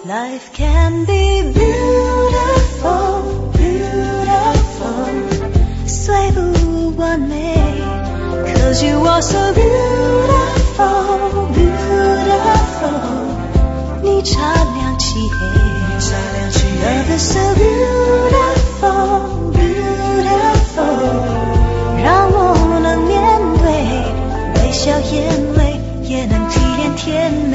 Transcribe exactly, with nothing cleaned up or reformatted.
Life can be beautiful, beautiful， 虽不完美 Cause you are so beautiful, beautiful， 你擦亮漆黑 Love is so beautiful, beautiful， 让我能面对微笑眼泪也能体验甜